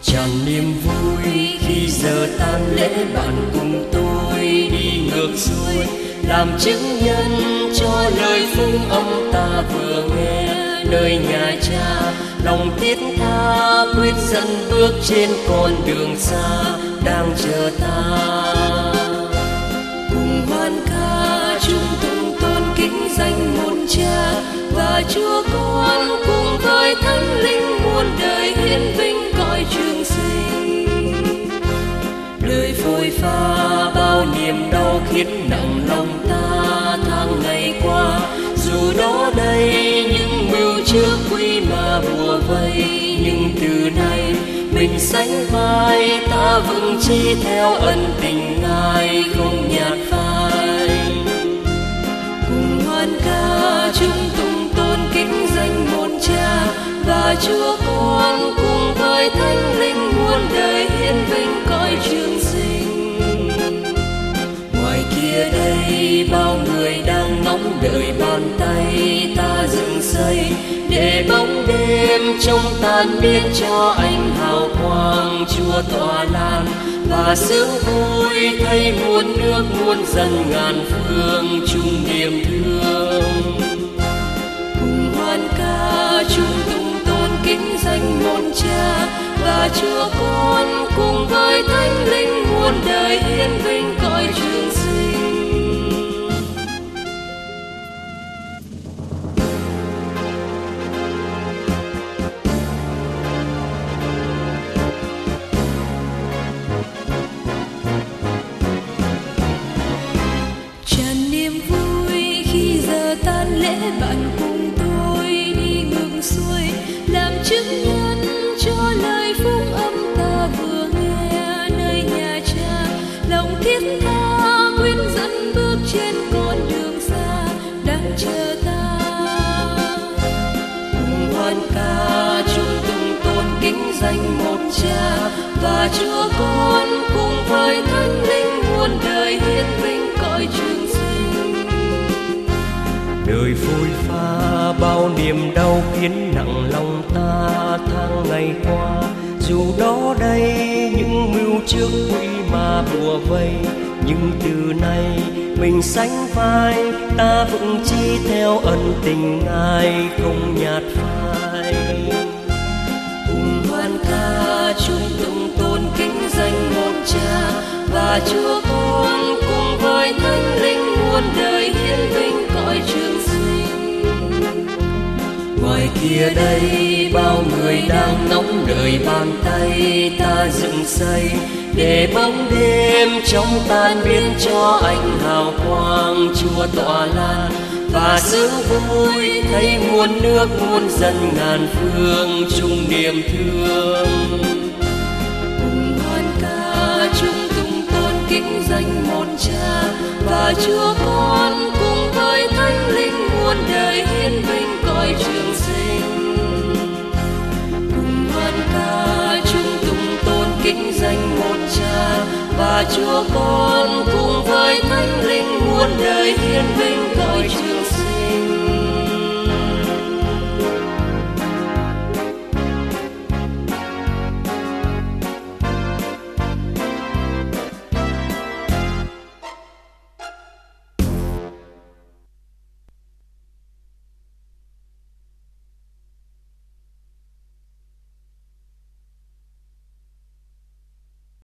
tràn niềm vui khi giờ tan lễ bạn cùng tôi đi ngược xuôi, làm chứng nhân cho lời phúc âm ta vừa nghe. Nơi nhà cha lòng thiết tha quyết dẫn bước trên con đường xa đang chờ ta. Cùng hoan ca chung tung tôn kính danh một Cha và Chúa Con, cùng với Thánh Linh muôn đời hiển vinh cõi trường sinh. Đời phôi pha bao niềm đau khiến nặng lòng ta tháng ngày qua, dù đó đây những mưu trước quy mà bùa vây, nhưng từ nay mình sánh vai ta vững chí theo ân tình Ngài không nhạt phai. Cùng hoan ca chung tung tôn kính danh một Cha và Chúa Con, cùng với Thánh Linh muôn đời hiển vinh cõi trường sinh. Ngoài kia đây bao người đang ngóng đợi bàn tay ta dựng xây, để bóng đêm trong tan biến cho ánh hào quang Chúa tỏa lan, và sướng vui thấy muôn nước muôn dân ngàn phương chung niềm thương. Cùng hoan ca chung tung tôn kính danh một Cha và Chúa Con, cùng với Thánh Linh muôn đời hiển vinh cõi trường sinh. Tràn niềm vui khi giờ tan lễ bạn cùng tôi đi ngược xuôi, làm chứng nhân cho lời phúc âm ta vừa nghe. Nơi nhà Cha lòng thiết tha quyết dẫn bước trên con đường xa đang chờ ta. Cùng hoan ca chung tung tôn kính danh một Cha và Chúa Con, cùng với Thánh Linh muôn đời hiển vinh cõi trường sinh. Đời phôi pha bao niềm đau khiến nặng lòng ta tháng ngày qua, dù đó đây những mưu trước quỷ mà bùa vây, nhưng từ nay mình sánh vai ta vững chí theo ân tình Ngài không nhạt phai. Cùng hoan ca chung tung tôn kính danh một Cha và Chúa Con, cùng với Thánh Linh muôn đời hiển vinh cõi trường sinh. Ngoài kia đây bao người đang ngóng đợi bàn tay ta dựng xây, để bóng đêm trong tan biến cho ánh hào quang Chúa tỏa lan, và sướng vui thấy muôn nước muôn dân ngàn phương chung niềm thương. Cùng hoan ca chung tung tôn kính danh một Cha và Chúa Con, cùng với Thánh Linh muôn đời hiển vinh cõi trường sinh. Cùng hoan ca chung tung tôn kính danh một Cha và Chúa Con, cùng với Thánh Linh muôn đời hiển vinh